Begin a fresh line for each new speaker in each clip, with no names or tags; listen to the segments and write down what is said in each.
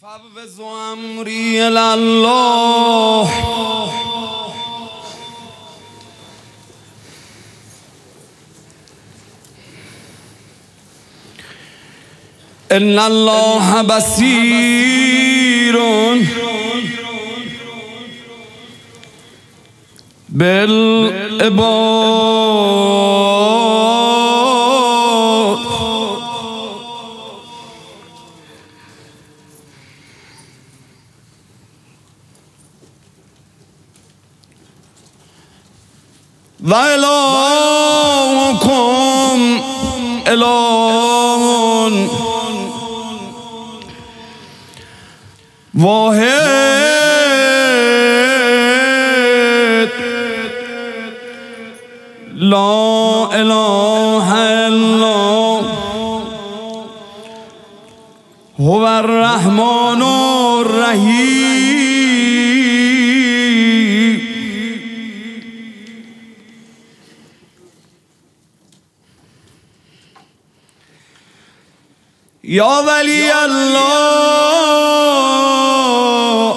فوض امری الله ان الله بصیر بالعباد و الهکم اله واحد لا اله الا هو الرحمن الرحیم یا ولی الله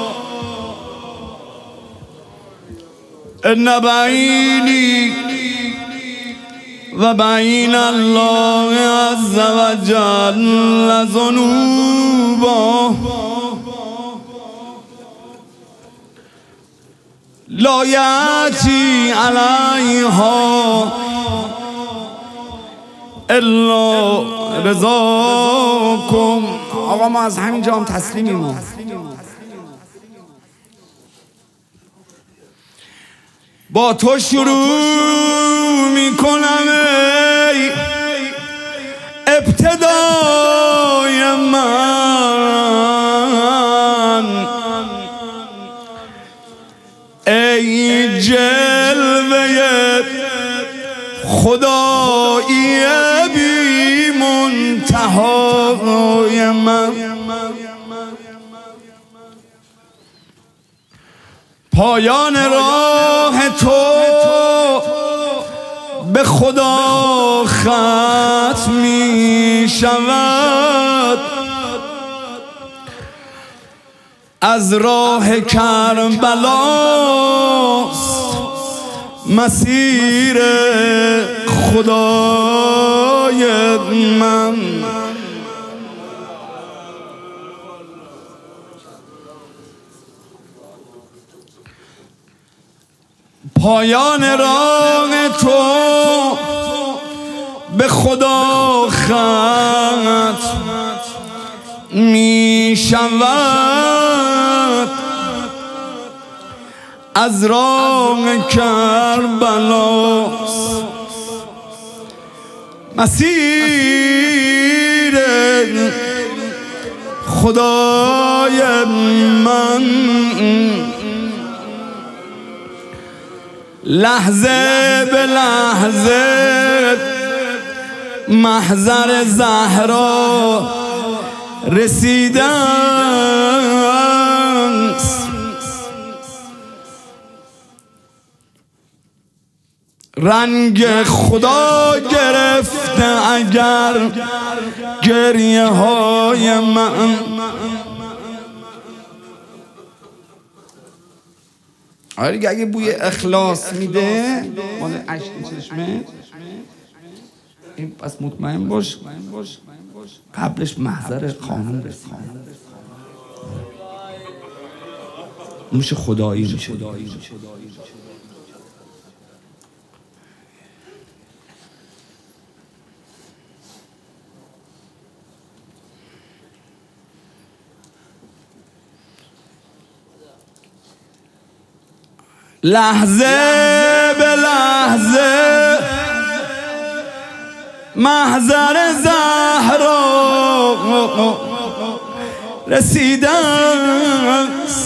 ان بینی و بین الله عز و جل ذنوبا لا یأتی علیها الا رضاکم. آقا ما از همینجا هم تسلیمیم. با تو شروع میکنم ای ابتدای من، ای جلوه خدایی بی منتهای من. پایان راه تو به خدا ختم می شود، از راه کربلاست مسیر خدای من. پایان راه تو به خدا ختم می شود، از راه کربلاست مسیر خدای من. لحظه به لحظه محضر زهرا رسیدن، رنگ خدا گرفته اگر گریه های من. آره دیگه، اگه بوی اخلاص میده مال اشک چشمه این پس مطمئن باش قبلش محضر خانم رسید، میشه خدایی میشه. لحظه به لحظه محضر زهرا رسیدن،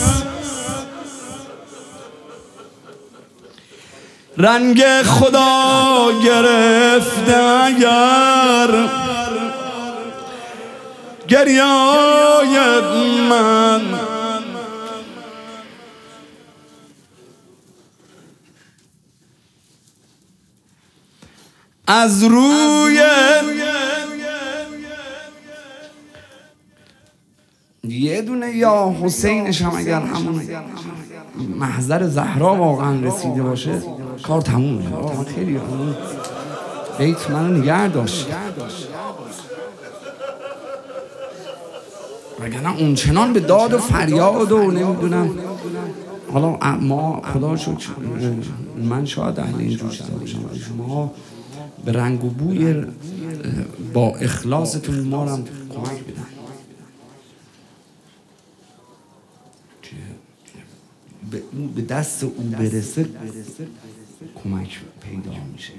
رنگ خدا گرفته اگر گریای من. از روی یه دونه یا حسینش هم اگر همون محضر زهرا واقعا رسیده باشه کار تمومه. من خیلی اون بیت منو نگه داشت، وگرنه اون چنان به داد و فریاد و نمیدونم. حالا ما خدا شکر من شاید اهل اینجور باشم، شما به رنگ و بوی با اخلاصتون ما رو هم کمک بدن به دست او برسه، کمک پیدا میشه.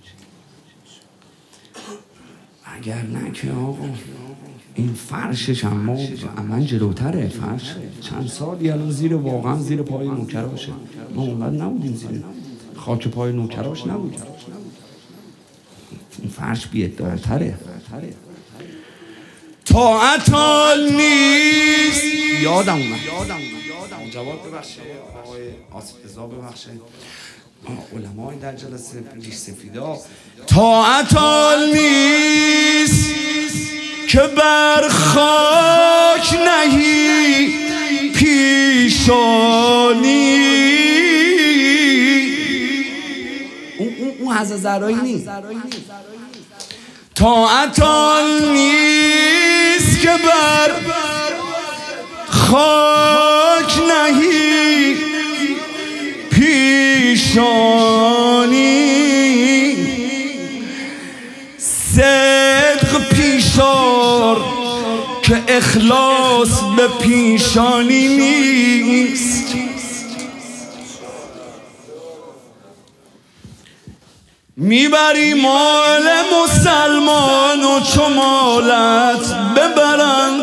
اگر نه که آقا این فرشش اما من جلوتره. فرش چند سالی الان زیر واقعا زیر پای نوکراشه. ما اونقدر نبودیم زیر خاک پای نوکراش نبودیم. این فرش بی‌ادعاتره. طاعت حال نیست. یادم اومد جواب ببخشه آقای آصف رضا، ببخشه علمای در جلسه ریش سفیدا. طاعت حال نیست که بر خاک نهی پیشانی. اون حضرت زهرایی نیست. طاعت آن نیست که بر خاک نهی پیشانی. صدق پیشار که اخلاص به پیشانی نیست. میبری مال مسلمان و چو مالت ببرند،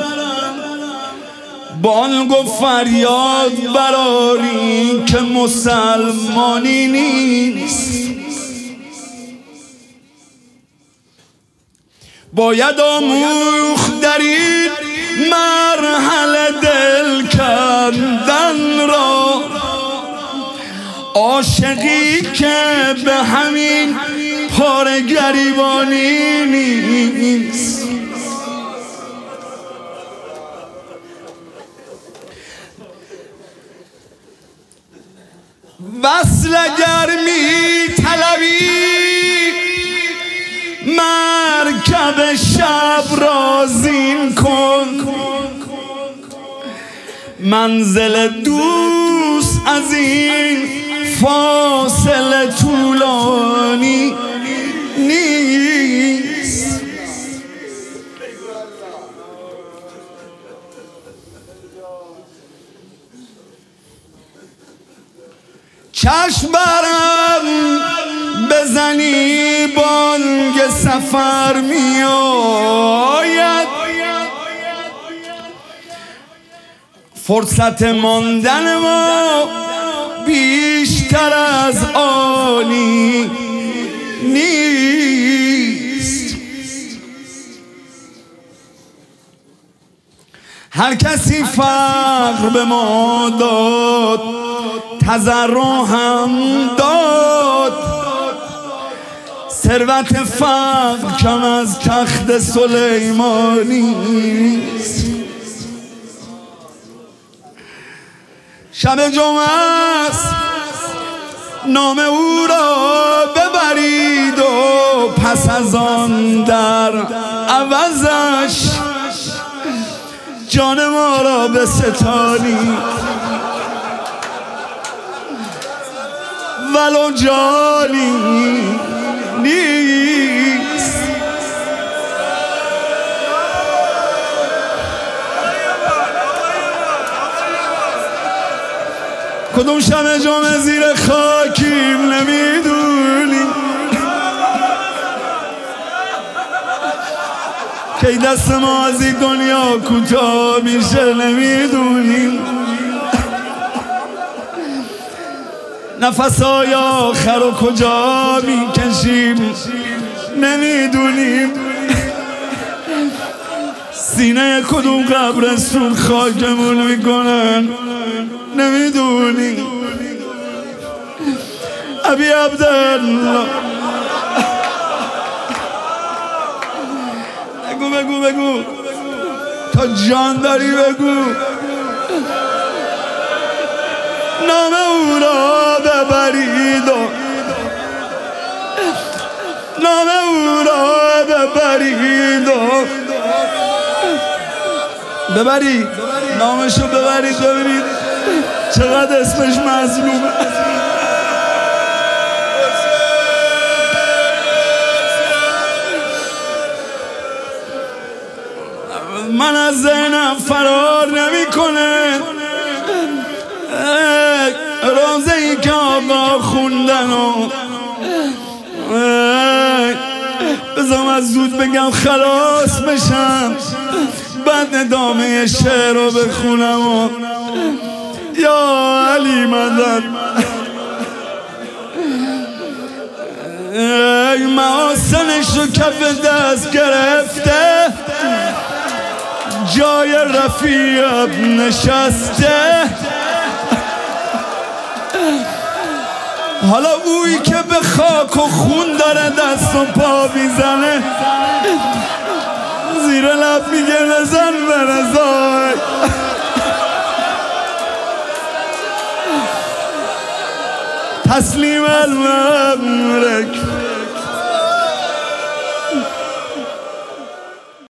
بانگ و فریاد براری که مسلمانی نیست. باید آموخت در این مرحله دل کردن را، عاشقی که به همین پاره گریبانی نیست. وصل اگر می طلبی مرکب شب را زین کن، منزل دوست از این فاصله طولانی نیست. چشم برم بزنی بانگ سفر می آید، فرصت ماندن ما بیشتر از آنی نیست. هر کسی فقر به ما داد، تضرع هم داد، ثروت فقر کم از تخت سلیمانی نیست. شب جمعه است نام او را ببرید و پس از آن در عوضش جان ما را بستانید، ولو جانی نیست. کدوم شب جمعه زیر خاکیم نمیدونی، کی دست ما از این دنیا کوتاه میشه نمیدونیم، نفسهای آخر رو کجا میکشیم نمیدونیم، سینه کدوم قبرستون خاکمون میکنن نمیدونیم. ابی عبدالله بگو تا جان داری بگو نام او را ببرید و نام او را ببرید و ببرید نامشو ببرید ببینید چقدر اسمش مظلومه. من از ذهنم فرار نمیکنه روزه ای که آقا خوندن و بذارم از زود بگم خلاص بشم بعد ندامه شعر رو بخونم و یا علی مدد محاسنش رو کف دست گرفته جای رفیق نشسته حالا اویی که به خاک و خون داره دست و پا میزنه زیر لب میگه نزن به رضای تسلیم المملک